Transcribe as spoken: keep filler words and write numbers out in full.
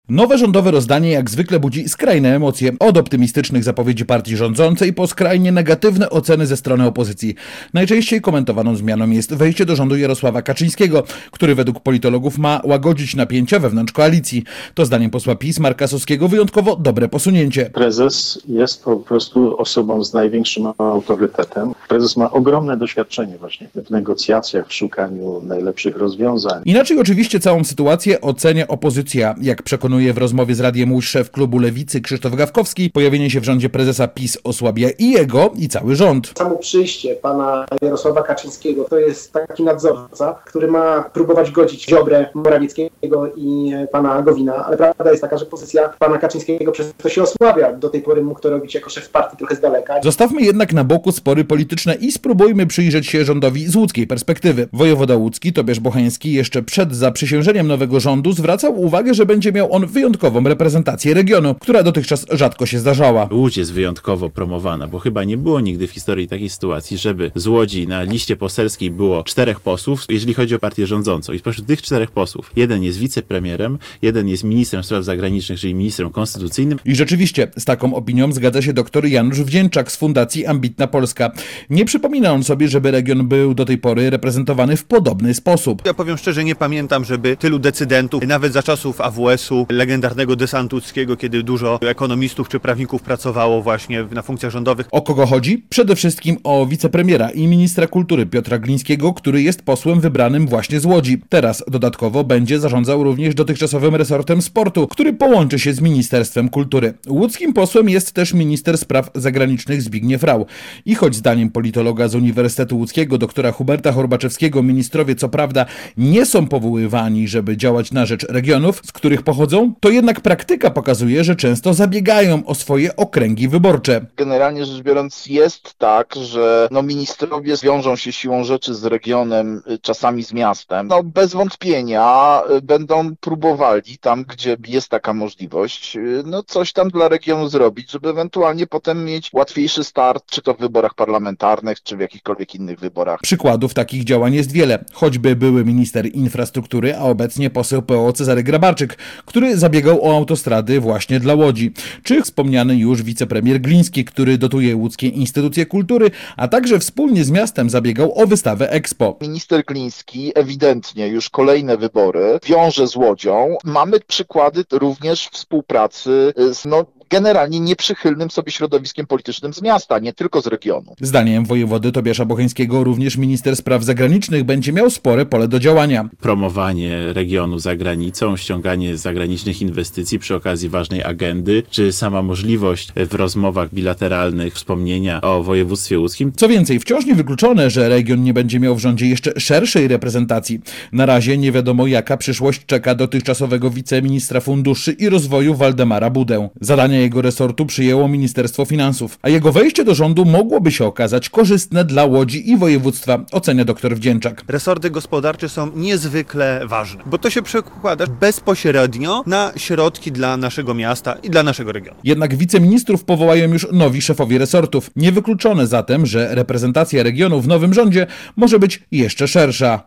Nowe rządowe rozdanie jak zwykle budzi skrajne emocje. Od optymistycznych zapowiedzi partii rządzącej po skrajnie negatywne oceny ze strony opozycji. Najczęściej komentowaną zmianą jest wejście do rządu Jarosława Kaczyńskiego, który według politologów ma łagodzić napięcia wewnątrz koalicji. To zdaniem posła PiS Marka Suskiego wyjątkowo dobre posunięcie. Prezes jest po prostu osobą z największym autorytetem. Prezes ma ogromne doświadczenie właśnie w negocjacjach, w szukaniu najlepszych rozwiązań. Inaczej oczywiście całą sytuację ocenia opozycja. Jak przekonuje w rozmowie z Radiem Łódź szef klubu Lewicy Krzysztof Gawkowski, pojawienie się w rządzie prezesa PiS osłabia i jego, i cały rząd. Samo przyjście pana Jarosława Kaczyńskiego to jest taki nadzorca, który ma próbować godzić Ziobrę, Morawieckiego i pana Gowina, ale prawda jest taka, że pozycja pana Kaczyńskiego przez to się osłabia. Do tej pory mógł to robić jako szef partii trochę z daleka. Zostawmy jednak na boku spory polityczne i spróbujmy przyjrzeć się rządowi z łódzkiej perspektywy. Wojewoda łódzki Tobiasz Bocheński jeszcze przed zaprzysiężeniem nowego rządu zwracał uwagę, że będzie miał on wyjątkową reprezentację regionu, która dotychczas rzadko się zdarzała. Łódź jest wyjątkowo promowana, bo chyba nie było nigdy w historii takiej sytuacji, żeby z Łodzi na liście poselskiej było czterech posłów, jeżeli chodzi o partię rządzącą. I spośród tych czterech posłów jeden jest wicepremierem, jeden jest ministrem spraw zagranicznych, czyli ministrem konstytucyjnym. I rzeczywiście z taką opinią zgadza się dr Janusz Wdzięczak z Fundacji Ambitna Polska. Nie przypomina on sobie, żeby region był do tej pory reprezentowany w podobny sposób. Ja powiem szczerze, nie pamiętam, żeby tylu decydentów, nawet za czasów A W S-u, legendarnego desantu łódzkiego, kiedy dużo ekonomistów czy prawników pracowało właśnie na funkcjach rządowych. O kogo chodzi? Przede wszystkim o wicepremiera i ministra kultury Piotra Glińskiego, który jest posłem wybranym właśnie z Łodzi. Teraz dodatkowo będzie zarządzał również dotychczasowym resortem sportu, który połączy się z Ministerstwem Kultury. Łódzkim posłem jest też minister spraw zagranicznych Zbigniew Rau. I choć zdaniem politologa z Uniwersytetu Łódzkiego doktora Huberta Horbaczewskiego ministrowie co prawda nie są powoływani, żeby działać na rzecz regionów, z których pochodzą, to jednak praktyka pokazuje, że często zabiegają o swoje okręgi wyborcze. Generalnie rzecz biorąc jest tak, że no ministrowie wiążą się siłą rzeczy z regionem, czasami z miastem. No bez wątpienia będą próbowali tam, gdzie jest taka możliwość, no coś tam dla regionu zrobić, żeby ewentualnie potem mieć łatwiejszy start, czy to w wyborach parlamentarnych, czy w jakichkolwiek innych wyborach. Przykładów takich działań jest wiele. Choćby były minister infrastruktury, a obecnie poseł P O Cezary Grabarczyk, który zabiegał o autostrady właśnie dla Łodzi. Czy wspomniany już wicepremier Gliński, który dotuje łódzkie instytucje kultury, a także wspólnie z miastem zabiegał o wystawę Expo. Minister Gliński ewidentnie już kolejne wybory wiąże z Łodzią. Mamy przykłady również współpracy z no, generalnie nieprzychylnym sobie środowiskiem politycznym z miasta, nie tylko z regionu. Zdaniem wojewody Tobiasza Bocheńskiego również minister spraw zagranicznych będzie miał spore pole do działania. Promowanie regionu za granicą, ściąganie zagranicznych inwestycji przy okazji ważnej agendy, czy sama możliwość w rozmowach bilateralnych wspomnienia o województwie łódzkim. Co więcej, wciąż niewykluczone, że region nie będzie miał w rządzie jeszcze szerszej reprezentacji. Na razie nie wiadomo, jaka przyszłość czeka dotychczasowego wiceministra funduszy i rozwoju Waldemara Budę. Zadania jego resortu przyjęło Ministerstwo Finansów, a jego wejście do rządu mogłoby się okazać korzystne dla Łodzi i województwa, ocenia dr Wdzięczak. Resorty gospodarcze są niezwykle ważne, bo to się przekłada bezpośrednio na środki dla naszego miasta i dla naszego regionu. Jednak wiceministrów powołają już nowi szefowie resortów. Niewykluczone zatem, że reprezentacja regionu w nowym rządzie może być jeszcze szersza.